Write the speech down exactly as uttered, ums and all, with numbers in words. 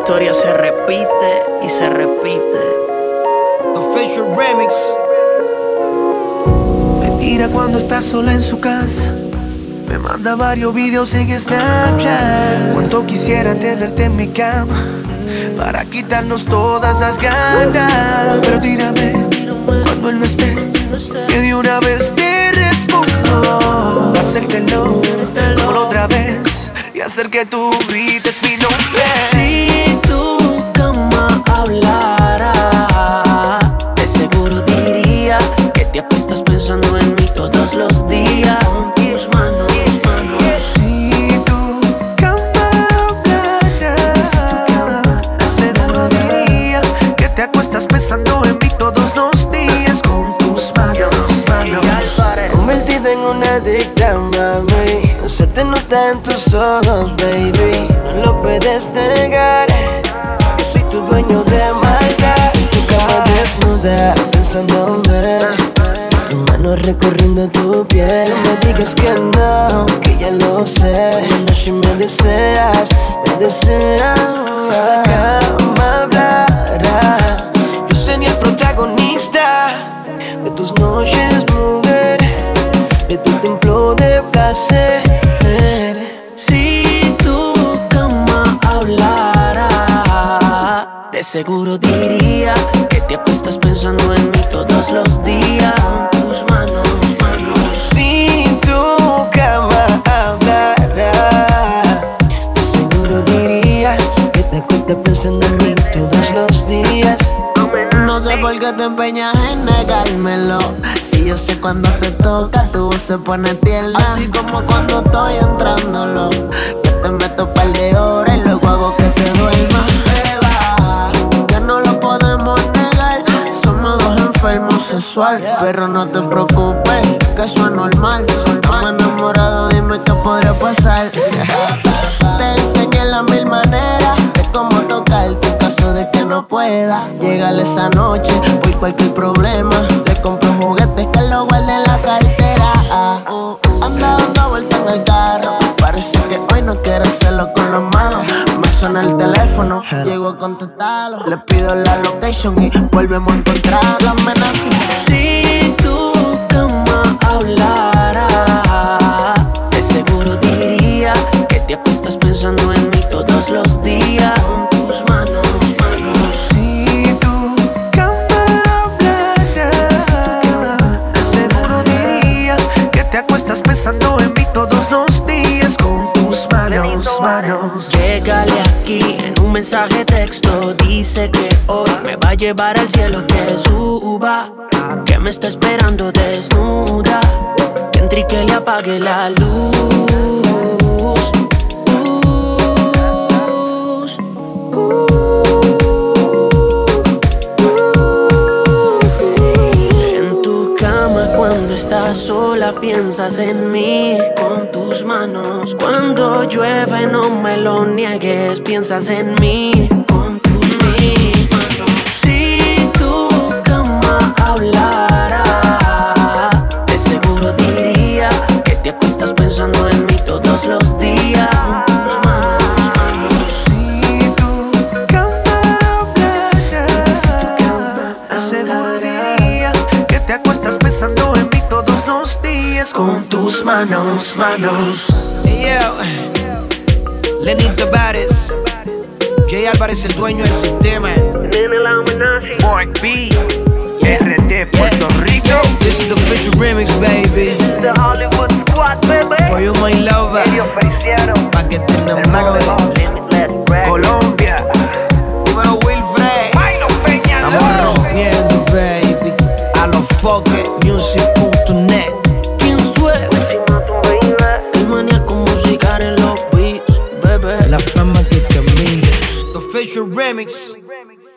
historia se repite y se repite. Official Remix. Me mira cuando está sola en su casa. Me manda varios videos en Snapchat. Cuánto quisiera tenerte en mi cama para quitarnos todas las ganas. Pero tírame cuando él no esté, que de una vez te respondo. Hacértelo como la otra vez y hacer que tú grites mi nombre. Si tu cama hablara, de seguro diría que te acuestas pensando en mí todos los días. Con tus manos, manos. Si tu cama hablara, de seguro diría que te acuestas pensando en mí todos los días. Con tus manos, manos. Convertida en una adicta, mami. Se te nota en tus ojos, baby. No lo puedes negar, que soy tu dueño de maldad. Tu cama desnuda, pensando en ver tus manos recorriendo tu piel. No me digas que no, que ya lo sé. Una noche me deseas, me deseas. Si esta cama hablara, yo sería el protagonista de tus noches, mujer, de tu templo de placer. Si tu cama hablara, de seguro diría que te acuestas pensando en mí todos los días. Con tus manos, manos. Si tu cama hablara, de seguro diría que te acuestas pensando en mí todos los días. No sé por qué te empeñas en negármelo. Si yo sé cuando te toca, tu voz se pone tierna. Así como cuando estoy entrándolo, que te meto par de horas y luego hago que te duermas. Beba, que no lo podemos negar. Somos dos enfermos sexuales, pero no te preocupes, que eso es normal. Estamos enamorados, dime qué podría pasar. Te enseñé las mil maneras de cómo tocarte en caso de que no pueda llegar esa noche por cualquier problema. Le compro juguetes que lo guarde en la cartera. uh, Anda dando vuelta en el carro, parece que hoy no quiere hacerlo con las manos. Me suena el teléfono, llego a contestarlo. Le pido la location y volvemos a encontrar la amenaza. Si tu cama hablara, de seguro diría que te acuestas pensando en mí todos los días. Con tus manos, manos. Si tu cama hablara, de seguro diría que te acuestas pensando en mí todos los días. Con tus manos, manos. Llégale aquí en un mensaje texto. Dice que hoy me va a llevar al cielo, que suba, que me está esperando desnuda. Que entre y que le apague la luz. En tu cama cuando estás sola piensas en mí. Con tus manos cuando llueve no me lo niegues, piensas en mí. Con tus manos. Si tu cama hablara, de seguro diría que te acuestas pensando en mí todos los días. Con tus manos, manos. Si tu cama hablara, de seguro diría que te acuestas pensando en mí todos los días. Con tus manos, manos. Hey, yo. Lenny Tavares, Jay Álvarez, el dueño del sistema. Mark B, R T, Puerto Rico. This is the official remix, baby. The Hollywood Squad, baby. For you, my lover. Pa' que te enamores. Colombia. Dímelo, Wilfred. Estamos rompiendo, baby. A los foques, music punto net. ¿Quién suena? El maníaco musical en los beats, bebé. La fama que camina. The official remix.